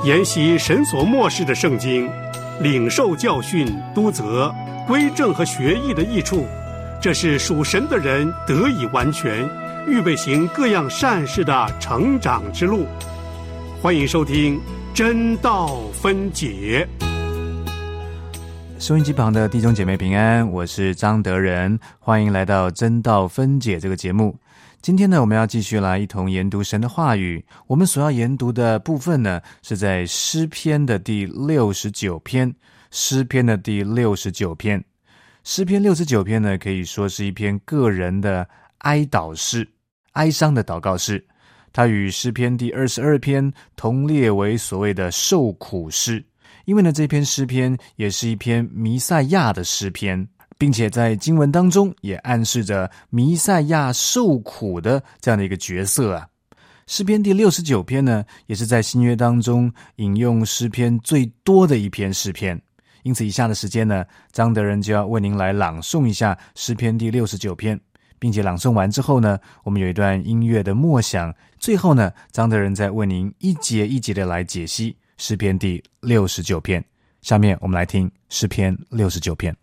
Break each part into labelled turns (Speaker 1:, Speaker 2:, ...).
Speaker 1: 研习神所默示的圣经，领受教训、督责、归正和学艺的益处，这是属神的人得以完全，预备行各样善事的成长之路。欢迎收听真道分解。
Speaker 2: 收音机旁的弟兄姐妹平安，我是张德仁，欢迎来到真道分解这个节目。今天呢，我们要继续来一同研读神的话语。我们所要研读的部分呢，是在诗篇的第69篇。诗篇的第69篇，诗篇69篇呢，可以说是一篇个人的哀悼诗，哀伤的祷告诗。它与诗篇第22篇同列为所谓的受苦诗。因为呢，这篇诗篇也是一篇弥赛亚的诗篇，并且在经文当中也暗示着弥赛亚受苦的这样的一个角色啊。诗篇第69篇呢，也是在新约当中引用诗篇最多的一篇诗篇。因此以下的时间呢，张德仁就要为您来朗诵一下诗篇第69篇，并且朗诵完之后呢，我们有一段音乐的默想，最后呢，张德仁再为您一节一节的来解析诗篇第69篇。下面我们来听诗篇69篇。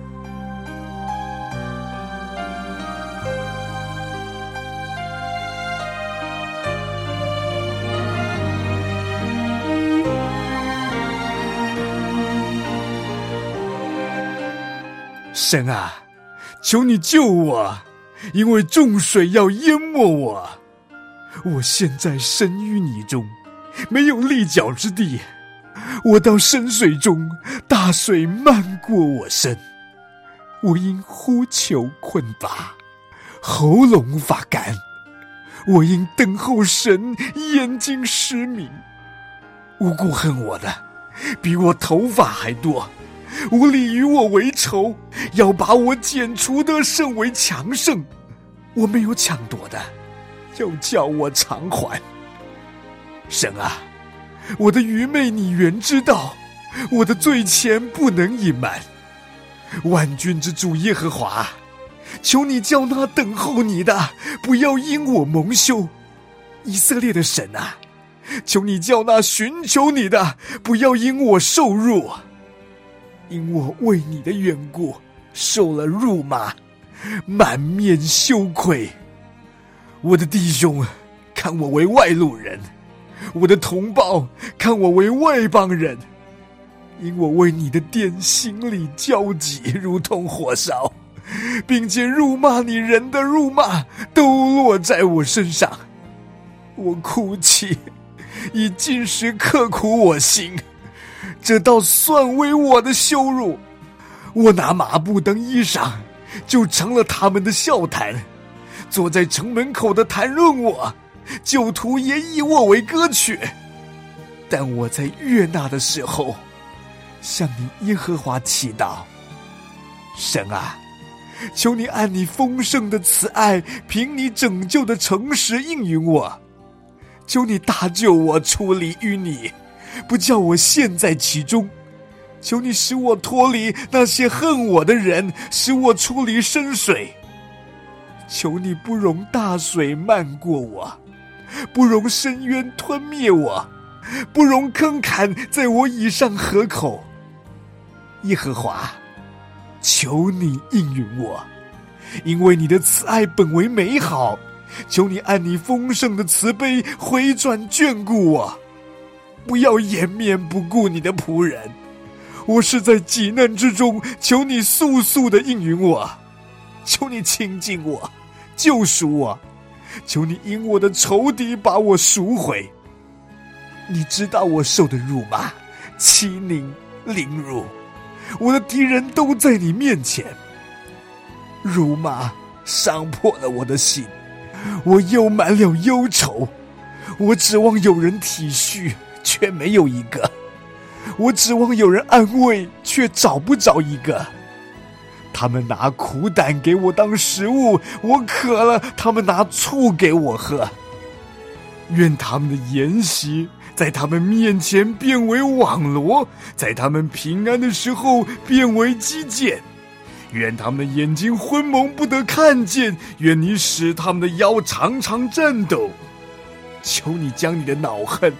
Speaker 3: 神啊，求你救我，因为众水要淹没我。我现在身于泥中，没有立脚之地。我到深水中，大水漫过我身。我因呼求困乏，喉咙发干。我因等候神，眼睛失明。无故恨我的，比我头发还多。无理与我为仇，要把我剪除的甚为强盛。我没有抢夺的，要叫我偿还。神啊，我的愚昧你原知道，我的罪愆不能隐瞒。万军之主耶和华，求你叫那等候你的不要因我蒙羞。以色列的神啊，求你叫那寻求你的不要因我受辱。因我为你的缘故受了辱骂，满面羞愧。我的弟兄看我为外路人，我的同胞看我为外邦人。因我为你的殿心里焦急，如同火烧，并且辱骂你人的辱骂都落在我身上。我哭泣，以禁食刻苦我心，这倒算为我的羞辱。我拿麻布当衣裳，就成了他们的笑谈。坐在城门口的谈论我，旧徒也以我为歌曲。但我在悦纳的时候，向你耶和华祈祷。神啊，求你按你丰盛的慈爱，凭你拯救的诚实应允我。求你搭救我出离于你，不叫我陷在其中。求你使我脱离那些恨我的人，使我出离深水。求你不容大水漫过我，不容深渊吞灭我，不容坑坎在我以上河口。耶和华，求你应允我，因为你的慈爱本为美好。求你按你丰盛的慈悲回转眷顾我，不要掩面不顾你的仆人。我是在急难之中，求你速速的应允我。求你亲近我，救赎我。求你因我的仇敌把我赎回。你知道我受的辱骂、欺凌、凌辱，我的敌人都在你面前。辱骂伤破了我的心，我又满了忧愁。我指望有人体恤，却没有一个。我指望有人安慰，却找不着一个。他们拿苦胆给我当食物，我渴了，他们拿醋给我喝。愿他们的筵席在他们面前变为网罗，在他们平安的时候变为击剑。愿他们的眼睛昏蒙不得看见，愿你使他们的腰常常颤抖。求你将你的恼恨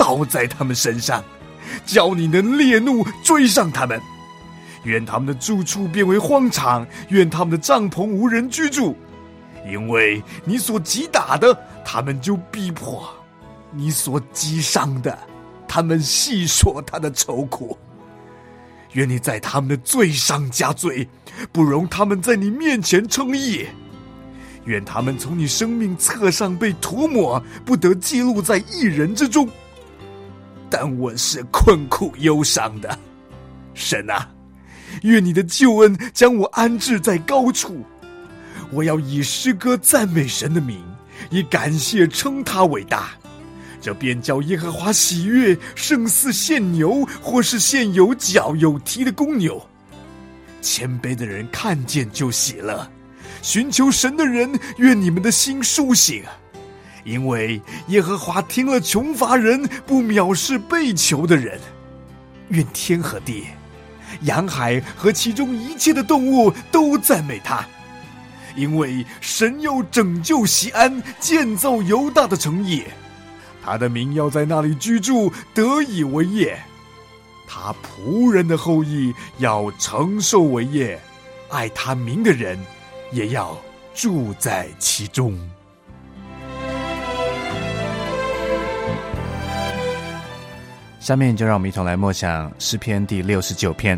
Speaker 3: 倒在他们身上，叫你能烈怒追上他们。愿他们的住处变为荒场，愿他们的帐篷无人居住。因为你所击打的，他们就逼迫；你所击伤的，他们细说他的愁苦。愿你在他们的罪上加罪，不容他们在你面前称义。愿他们从你生命册上被涂抹，不得记录在一人之中。但我是困苦忧伤的，神啊，愿你的救恩将我安置在高处。我要以诗歌赞美神的名，以感谢称他伟大。这便叫耶和华喜悦，胜似献牛，或是献有角有蹄的公牛。谦卑的人看见就喜乐，寻求神的人，愿你们的心苏醒。因为耶和华听了穷乏人，不藐视被囚的人。愿天和地、洋海和其中一切的动物都赞美他。因为神要拯救锡安，建造犹大的城邑，他的名要在那里居住，得以为业。他仆人的后裔要承受为业，爱他名的人也要住在其中。
Speaker 2: 下面就让我们一同来默想诗篇第69篇。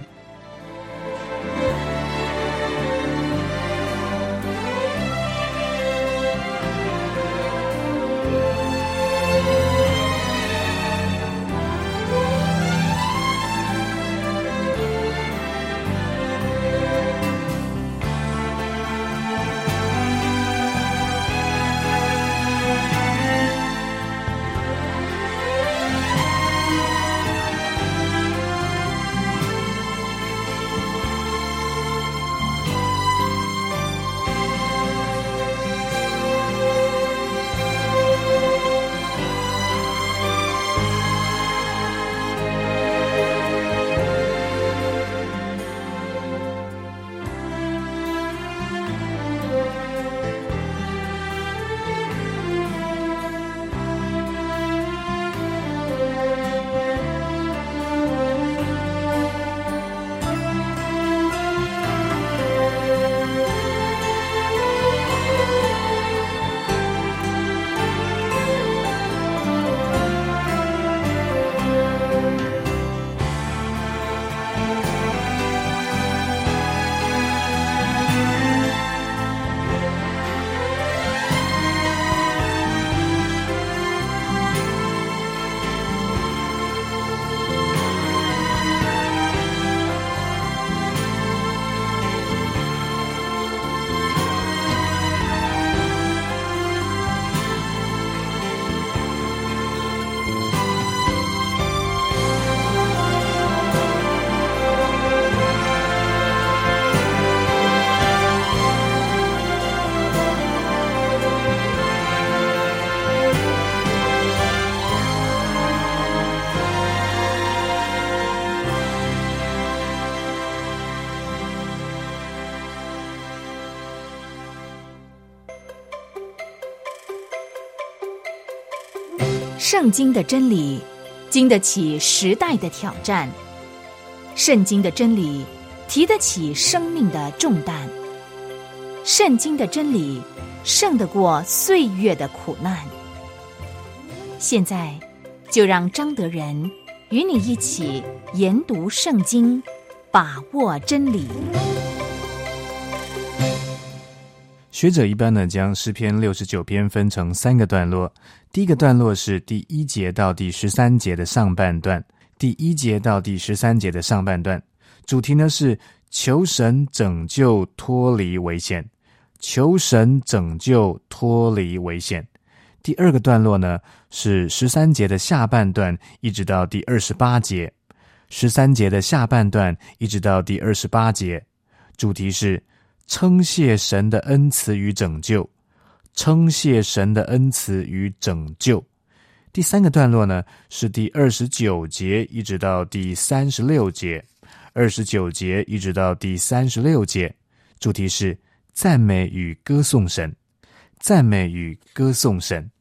Speaker 4: 圣经的真理经得起时代的挑战，圣经的真理提得起生命的重担，圣经的真理胜得过岁月的苦难。现在就让张德仁与你一起研读圣经，把握真理。
Speaker 2: 学者一般呢，将诗篇69篇分成3个段落。第一个段落是第1节到第13节的上半段，第1节到第13节的上半段，主题呢是求神拯救脱离危险，求神拯救脱离危险。第二个段落呢是13节的下半段一直到第28节，13节的下半段一直到第28节，主题是称谢神的恩慈与拯救，称谢神的恩慈与拯救。第3个段落呢是第29节一直到第36节，29节一直到第36节，主题是赞美与歌颂神，赞美与歌颂神。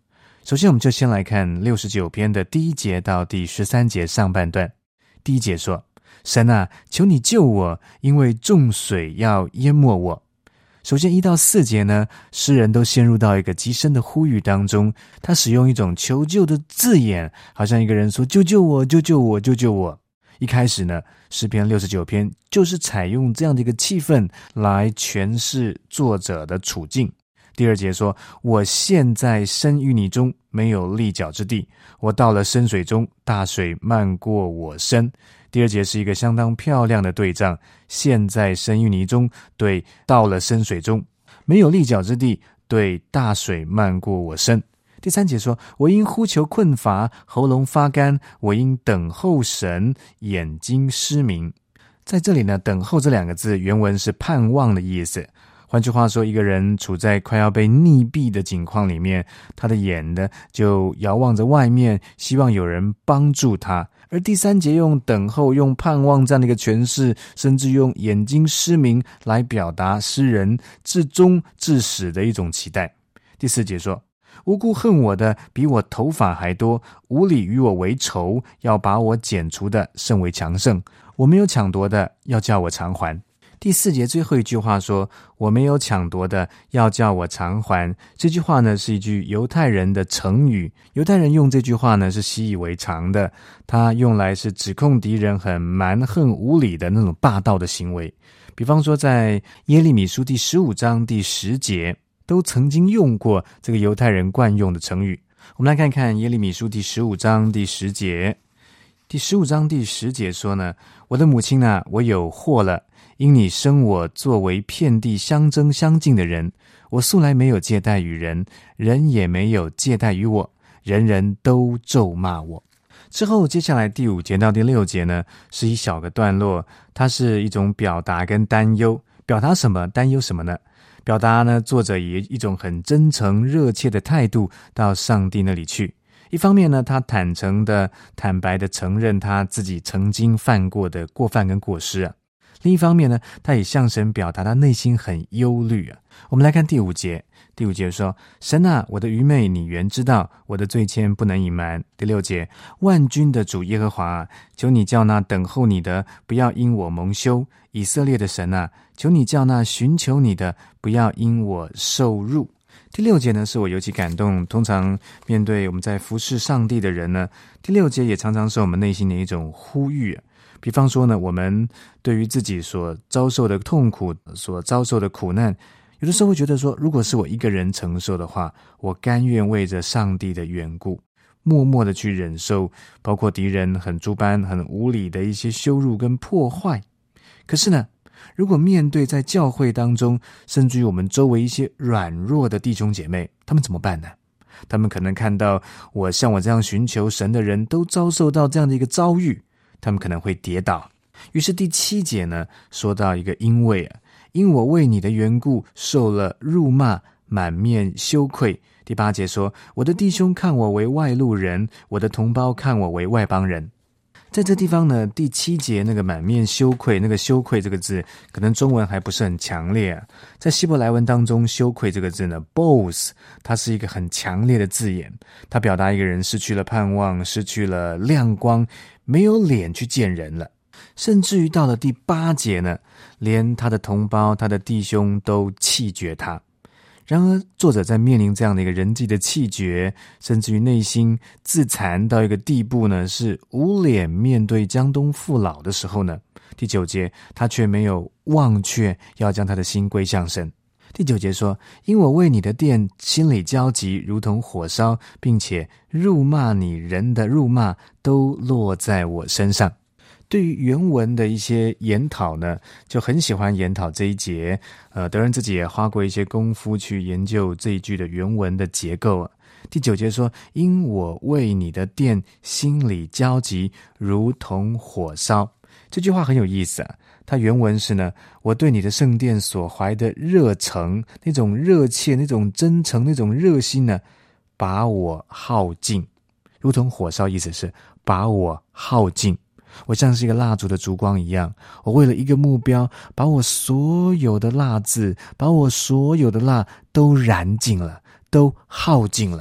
Speaker 2: 首先我们就先来看69篇的第1节到第13节上半段。第1节说，神啊，求你救我，因为众水要淹没我。首先1到4节呢，诗人都陷入到一个极深的呼吁当中，他使用一种求救的字眼，好像一个人说救救我，救救我，救救我。一开始呢，诗篇69篇就是采用这样的一个气氛来诠释作者的处境。第2节说，我现在身淤泥中，没有立脚之地，我到了深水中，大水漫过我身。第2节是一个相当漂亮的对仗，现在身淤泥中对到了深水中，没有立脚之地对大水漫过我身。第3节说，我因呼求困乏，喉咙发干，我因等候神，眼睛失明。在这里呢，等候这2个字原文是盼望的意思。换句话说，一个人处在快要被溺毙的境况里面，他的眼呢就遥望着外面，希望有人帮助他。而第3节用等候、用盼望这样的一个诠释，甚至用眼睛失明来表达诗人至终至始的一种期待。第4节说，无故恨我的比我头发还多，无理与我为仇，要把我剪除的甚为强盛，我没有抢夺的，要叫我偿还。第4节最后一句话说，我没有抢夺的，要叫我偿还。这句话呢是一句犹太人的成语，犹太人用这句话呢是习以为常的，它用来是指控敌人很蛮横无理的那种霸道的行为。比方说在耶利米书第15章第10节都曾经用过这个犹太人惯用的成语。我们来看看耶利米书第15章第10节。第15章第10节说呢，我的母亲啊，我有祸了，因你生我作为遍地相争相竞的人，我素来没有借贷与人，人也没有借贷于我，人人都咒骂我。之后接下来第5节到第6节呢，是一小个段落，它是一种表达跟担忧。表达什么，担忧什么呢？表达呢，作者以一种很真诚热切的态度到上帝那里去。一方面呢，他坦诚的坦白的承认他自己曾经犯过的过犯跟过失啊。另一方面呢，他也向神表达他内心很忧虑啊。我们来看第5节。第5节说，神啊，我的愚昧你原知道，我的罪愆不能隐瞒。第6节，万军的主耶和华啊，求你叫那等候你的不要因我蒙羞，以色列的神啊，求你叫那寻求你的不要因我受辱。第6节呢，是我尤其感动。通常面对我们在服侍上帝的人呢，第6节也常常是我们内心的一种呼吁。比方说呢，我们对于自己所遭受的痛苦、所遭受的苦难，有的时候会觉得说，如果是我一个人承受的话，我甘愿为着上帝的缘故，默默的去忍受，包括敌人很诸般、很无理的一些羞辱跟破坏。可是呢，如果面对在教会当中，甚至于我们周围一些软弱的弟兄姐妹，他们怎么办呢？他们可能看到像我这样寻求神的人都遭受到这样的一个遭遇，他们可能会跌倒。于是第7节呢，说到一个因为因我为你的缘故受了辱骂，满面羞愧。第8节说，我的弟兄看我为外路人，我的同胞看我为外邦人。在这地方呢，第7节那个满面羞愧，那个羞愧这个字可能中文还不是很强烈啊。在希伯来文当中，羞愧这个字呢 boaz 它是一个很强烈的字眼，它表达一个人失去了盼望，失去了亮光，没有脸去见人了。甚至于到了第8节呢，连他的同胞他的弟兄都弃绝他。然而作者在面临这样的一个人际的弃绝，甚至于内心自残到一个地步呢，是无脸面对江东父老的时候呢，第9节他却没有忘却要将他的心归向神。第9节说，因我为你的殿心里焦急，如同火烧，并且辱骂你人的辱骂都落在我身上。对于原文的一些研讨呢，就很喜欢研讨这一节。德仁自己也花过一些功夫去研究这一句的原文的结构。第9节说，因我为你的殿心里焦急，如同火烧。这句话很有意思啊。它原文是呢，我对你的圣殿所怀的热诚，那种热切，那种真诚，那种热心呢，把我耗尽。如同火烧，意思是把我耗尽。我像是一个蜡烛的烛光一样，我为了一个目标，把我所有的蜡质，把我所有的蜡都燃尽了，都耗尽了。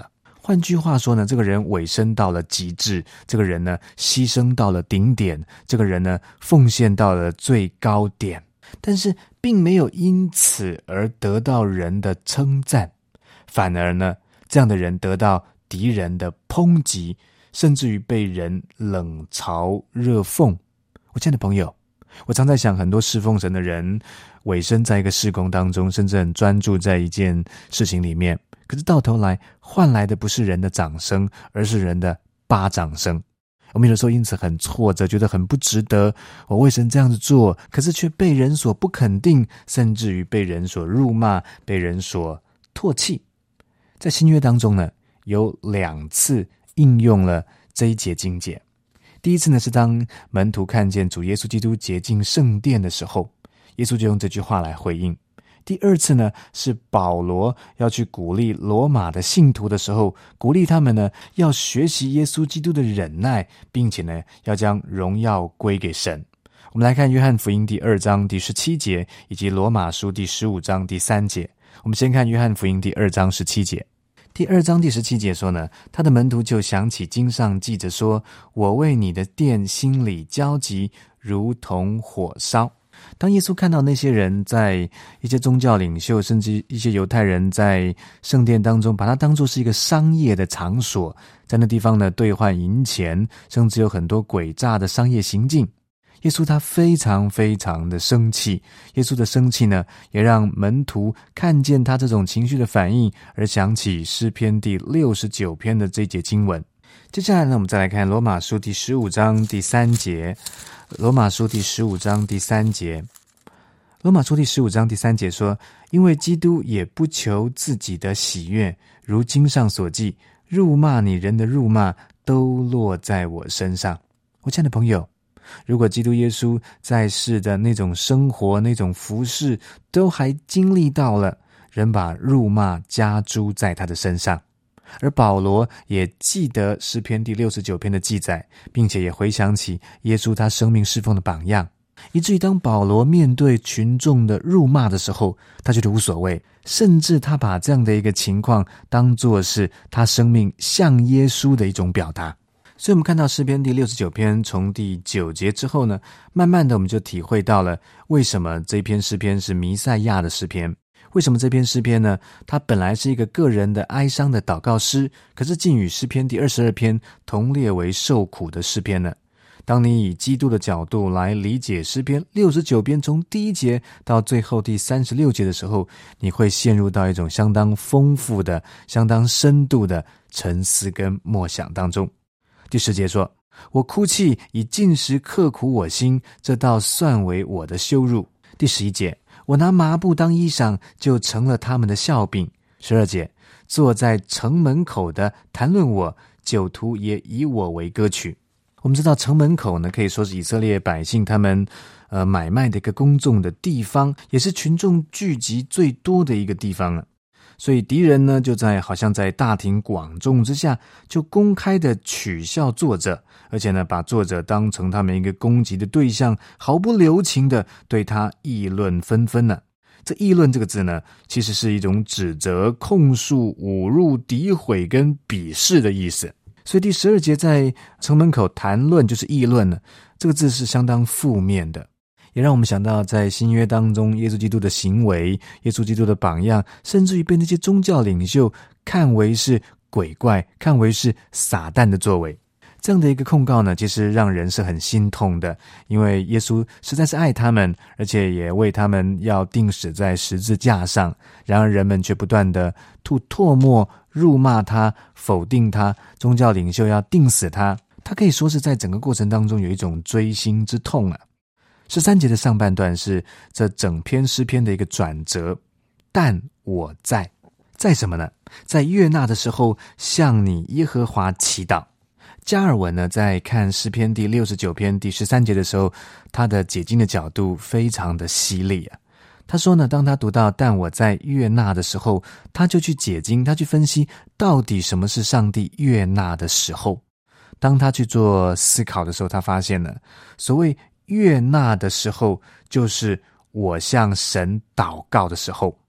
Speaker 2: 换句话说呢，这个人委身到了极致，这个人呢牺牲到了顶点，这个人呢奉献到了最高点，但是并没有因此而得到人的称赞，反而呢这样的人得到敌人的抨击，甚至于被人冷嘲热讽。我亲爱的朋友，我常在想，很多侍奉神的人委身在一个事工当中，甚至很专注在一件事情里面，可是到头来换来的不是人的掌声，而是人的巴掌声。我们有的时候因此很挫折，觉得很不值得，我为神这样子做，可是却被人所不肯定，甚至于被人所辱骂，被人所唾弃。在新约当中呢，有2次应用了这一节经节。第一次呢，是当门徒看见主耶稣基督洁净圣殿的时候，耶稣就用这句话来回应。第2次呢，是保罗要去鼓励罗马的信徒的时候，鼓励他们呢要学习耶稣基督的忍耐，并且呢要将荣耀归给神。我们来看约翰福音第2章第17节，以及罗马书第15章第3节。我们先看约翰福音第2章17节。第2章第17节说呢，他的门徒就想起经上记着说，我为你的殿心里焦急，如同火烧。当耶稣看到那些人在一些宗教领袖，甚至一些犹太人在圣殿当中把它当作是一个商业的场所，在那地方呢兑换银钱，甚至有很多诡诈的商业行径，耶稣他非常非常的生气。耶稣的生气呢，也让门徒看见他这种情绪的反应，而想起诗篇第69篇的这节经文。接下来呢，我们再来看罗马书第15章第3节。罗马书第15章第3节。罗马书第15章第3节说，因为基督也不求自己的喜悦，如经上所记，辱骂你人的辱骂都落在我身上。我亲爱的朋友，如果基督耶稣在世的那种生活，那种服事都还经历到了，人把辱骂加诸在他的身上，而保罗也记得诗篇第69篇的记载，并且也回想起耶稣他生命侍奉的榜样，以至于当保罗面对群众的辱骂的时候，他觉得无所谓，甚至他把这样的一个情况当作是他生命向耶稣的一种表达。所以我们看到诗篇第69篇从第9节之后呢，慢慢的我们就体会到了为什么这篇诗篇是弥赛亚的诗篇。为什么这篇诗篇呢，它本来是一个个人的哀伤的祷告诗，可是竟与诗篇第22篇同列为受苦的诗篇呢？当你以基督的角度来理解诗篇69篇从第1节到最后第36节的时候，你会陷入到一种相当丰富的、相当深度的沉思跟默想当中。第10节说，我哭泣以进食刻苦我心，这倒算为我的羞辱。第11节，我拿麻布当衣裳，就成了他们的笑柄。12节，坐在城门口的谈论我，酒徒也以我为歌曲。我们知道城门口呢，可以说是以色列百姓他们买卖的一个公众的地方，也是群众聚集最多的一个地方了。所以敌人呢，就好像在大庭广众之下，就公开的取笑作者，而且呢，把作者当成他们一个攻击的对象，毫不留情的对他议论纷纷呢。这议论这个字呢，其实是一种指责、控诉、侮辱、诋毁跟鄙视的意思。所以第12节在城门口谈论就是议论呢，这个字是相当负面的，也让我们想到在新约当中耶稣基督的行为，耶稣基督的榜样，甚至于被那些宗教领袖看为是鬼怪，看为是撒旦的作为。这样的一个控告呢，其实让人是很心痛的，因为耶稣实在是爱他们，而且也为他们要钉死在十字架上，然而人们却不断的吐唾沫，辱骂他，否定他，宗教领袖要钉死他，他可以说是在整个过程当中有一种锥心之痛啊。13节的上半段是这整篇诗篇的一个转折，但我在什么呢？在悦纳的时候向你耶和华祈祷。加尔文呢，在看诗篇第69篇第13节的时候，他的解经的角度非常的犀利啊。他说呢，当他读到但我在悦纳的时候，他就去解经，他去分析到底什么是上帝悦纳的时候。当他去做思考的时候，他发现了所谓悦纳的时候，就是我向神祷告的时候。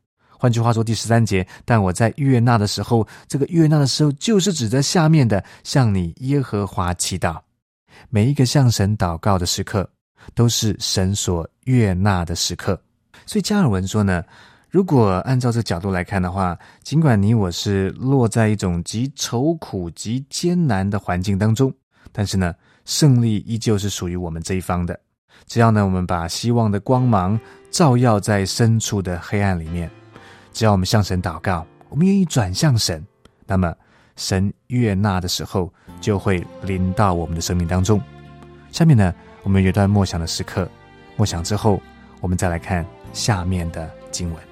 Speaker 2: 换句话说，第13节，但我在悦纳的时候，这个悦纳的时候就是指着下面的向你耶和华祈祷。每一个向神祷告的时刻都是神所悦纳的时刻。所以加尔文说呢，如果按照这个角度来看的话，尽管你我是落在一种极愁苦极艰难的环境当中，但是呢，胜利依旧是属于我们这一方的。只要呢，我们把希望的光芒照耀在深处的黑暗里面，只要我们向神祷告，我们愿意转向神，那么神悦纳的时候就会临到我们的生命当中。下面呢，我们有一段默想的时刻，默想之后，我们再来看下面的经文。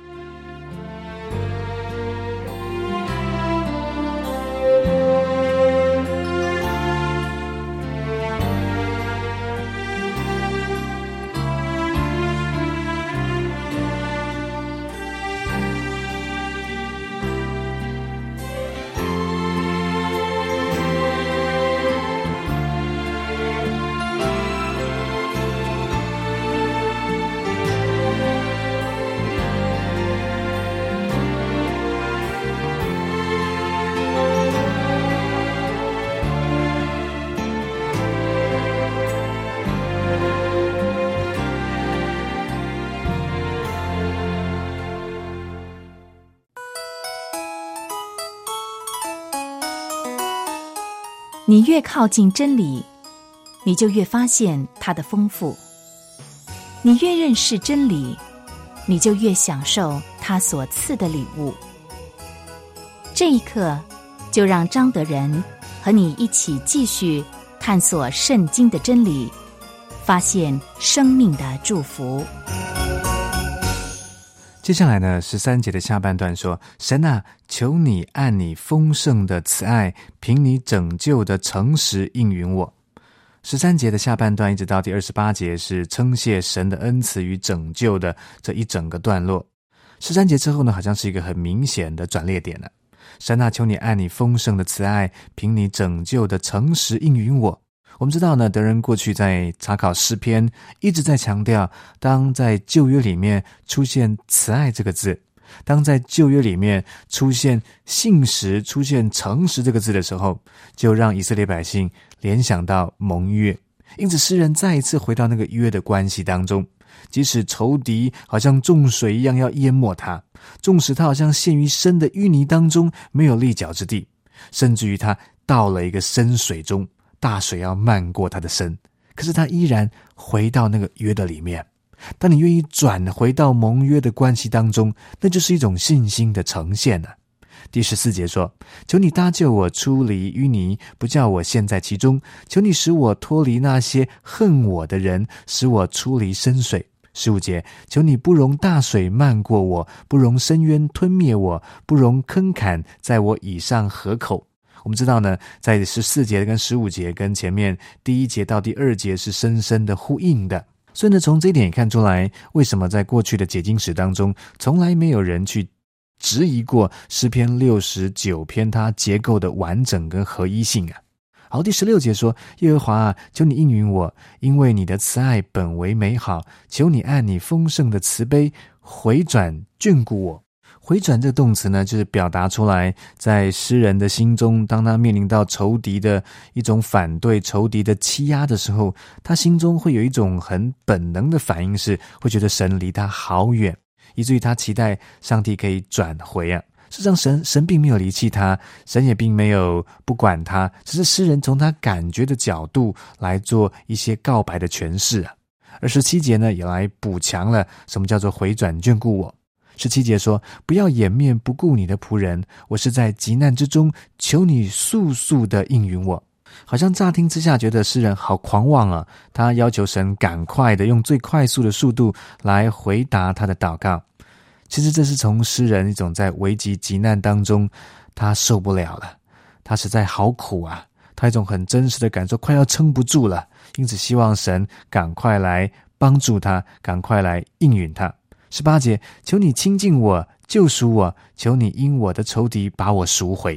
Speaker 4: 你越靠近真理，你就越发现它的丰富；你越认识真理，你就越享受它所赐的礼物。这一刻，就让张德仁和你一起继续探索圣经的真理，发现生命的祝福。
Speaker 2: 接下来呢，13节的下半段说，神啊，求你按你丰盛的慈爱，凭你拯救的诚实应允我。13节的下半段一直到第28节是称谢神的恩慈与拯救的这一整个段落。13节之后呢，好像是一个很明显的转捩点了。神啊，求你按你丰盛的慈爱，凭你拯救的诚实应允我。我们知道呢，德仁过去在查考诗篇一直在强调，当在旧约里面出现慈爱这个字，当在旧约里面出现信实、出现诚实这个字的时候，就让以色列百姓联想到盟约。因此诗人再一次回到那个约的关系当中，即使仇敌好像众水一样要淹没他，纵使他好像陷于深的淤泥当中，没有立脚之地，甚至于他到了一个深水中，大水要漫过他的身，可是他依然回到那个约的里面。当你愿意转回到盟约的关系当中，那就是一种信心的呈现了。第14节说，求你搭救我出离淤泥，不叫我陷在其中，求你使我脱离那些恨我的人，使我出离深水。15节，求你不容大水漫过我，不容深渊吞灭我，不容坑坎在我以上河口。我们知道呢，在14节跟15节跟前面第1节到第2节是深深的呼应的。所以呢，从这一点也看出来，为什么在过去的解经史当中，从来没有人去质疑过诗篇69篇它结构的完整跟合一性啊。好，第16节说，耶和华啊，求你应允我，因为你的慈爱本为美好，求你按你丰盛的慈悲回转眷顾我。回转这个动词呢，就是表达出来在诗人的心中，当他面临到仇敌的一种反对、仇敌的欺压的时候，他心中会有一种很本能的反应，是会觉得神离他好远，以至于他期待上帝可以转回啊。事实上神并没有离弃他，神也并没有不管他，只是诗人从他感觉的角度来做一些告白的诠释啊。而17节呢，也来补强了什么叫做回转眷顾我。17节说，不要掩面不顾你的仆人，我是在急难之中，求你速速的应允我。好像乍听之下觉得诗人好狂妄啊，他要求神赶快的用最快速的速度来回答他的祷告。其实这是从诗人一种在危急急难当中，他受不了了，他实在好苦啊，他一种很真实的感受快要撑不住了，因此希望神赶快来帮助他，赶快来应允他。18节，求你亲近我，救赎我，求你因我的仇敌把我赎回。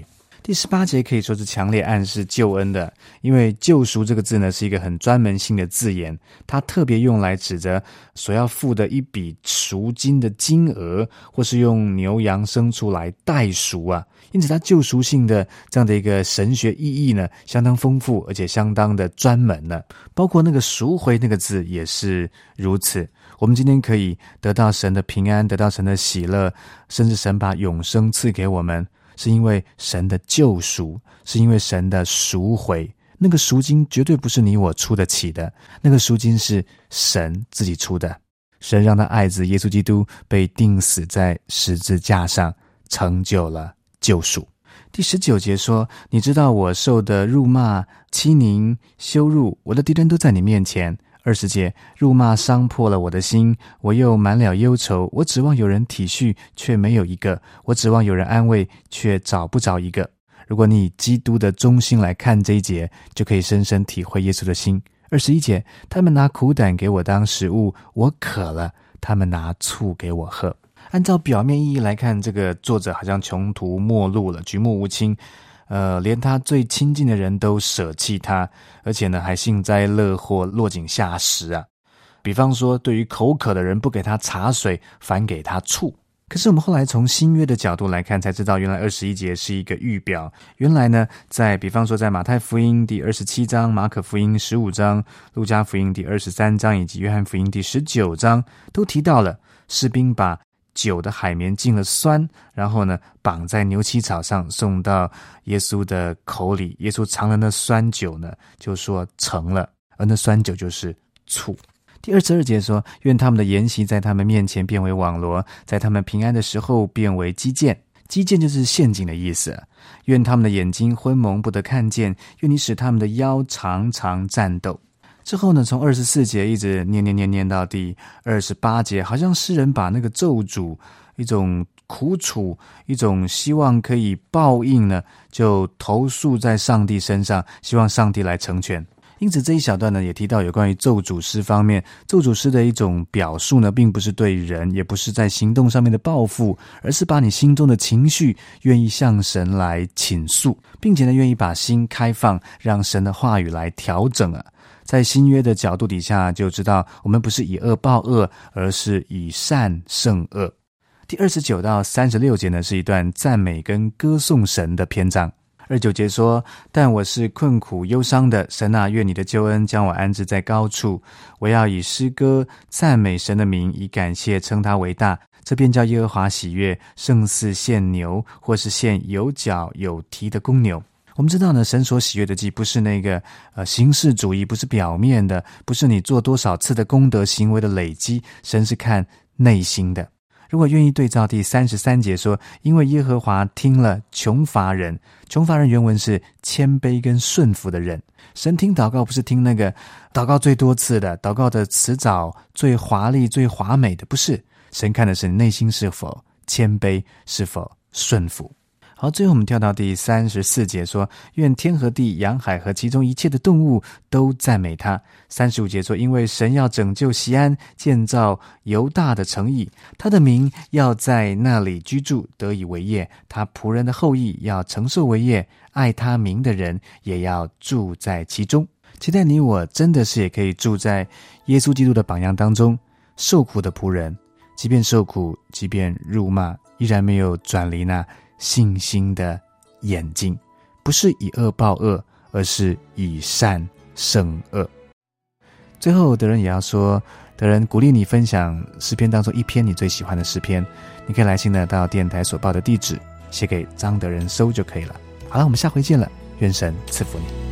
Speaker 2: 第18节可以说是强烈暗示救恩的，因为救赎这个字呢是一个很专门性的字眼，它特别用来指着所要付的一笔赎金的金额，或是用牛羊牲畜来代赎啊。因此它救赎性的这样的一个神学意义呢相当丰富，而且相当的专门呢。包括那个赎回那个字也是如此。我们今天可以得到神的平安，得到神的喜乐，甚至神把永生赐给我们，是因为神的救赎，是因为神的赎回。那个赎金绝对不是你我出得起的，那个赎金是神自己出的。神让他爱子耶稣基督被钉死在十字架上，成就了救赎。第19节说，你知道我受的辱骂、欺凌、羞辱，我的敌人都在你面前。20节，辱骂伤破了我的心，我又满了忧愁，我指望有人体恤，却没有一个，我指望有人安慰，却找不着一个。如果你以基督的忠心来看这一节，就可以深深体会耶稣的心。21节，他们拿苦胆给我当食物，我渴了，他们拿醋给我喝。按照表面意义来看，这个作者好像穷途末路了，举目无亲，连他最亲近的人都舍弃他，而且呢还幸灾乐祸，落井下石啊。比方说，对于口渴的人不给他茶水，反给他醋。可是我们后来从新约的角度来看，才知道原来21节是一个预表。原来呢，比方说在马太福音第27章、马可福音15章、路加福音第23章以及约翰福音第19章，都提到了士兵把酒的海绵浸了酸，然后呢绑在牛膝草上送到耶稣的口里。耶稣尝了那酸酒呢，就说成了，而那酸酒就是醋。第22节说，愿他们的筵席在他们面前变为网罗，在他们平安的时候变为基建。基建就是陷阱的意思。愿他们的眼睛昏蒙不得看见，愿你使他们的腰常常战斗。之后呢，从24节一直念到第28节，好像诗人把那个咒诅，一种苦楚，一种希望可以报应呢，就投诉在上帝身上，希望上帝来成全。因此这一小段呢，也提到有关于咒诅诗方面，咒诅诗的一种表述呢，并不是对人，也不是在行动上面的报复，而是把你心中的情绪愿意向神来倾诉，并且呢，愿意把心开放，让神的话语来调整啊。在新约的角度底下，就知道我们不是以恶报恶，而是以善胜恶。第29到36节呢，是一段赞美跟歌颂神的篇章。29节说，但我是困苦忧伤的，神啊，愿你的救恩将我安置在高处，我要以诗歌赞美神的名，以感谢称他为大，这便叫耶和华喜悦，胜似献牛，或是献有角有蹄的公牛。我们知道呢，神所喜悦的祭不是那个形式主义，不是表面的，不是你做多少次的功德行为的累积，神是看内心的。如果愿意对照第33节说，因为耶和华听了穷乏人，穷乏人原文是谦卑跟顺服的人。神听祷告不是听那个祷告最多次的，祷告的词藻最华丽最华美的，不是。神看的是你内心是否谦卑，是否顺服。好，最后我们跳到第34节说，愿天和地、洋海和其中一切的动物都赞美他。35节说，因为神要拯救锡安，建造犹大的城邑，他的名要在那里居住，得以为业，他仆人的后裔要承受为业，爱他名的人也要住在其中。期待你我真的是也可以住在耶稣基督的榜样当中，受苦的仆人，即便受苦，即便辱骂，依然没有转离那信心的眼睛，不是以恶报恶，而是以善胜恶。最后德仁也要说，德仁鼓励你分享诗篇当中一篇你最喜欢的诗篇，你可以来信呢到电台所报的地址，写给张德仁收就可以了。好了，我们下回见了，愿神赐福你。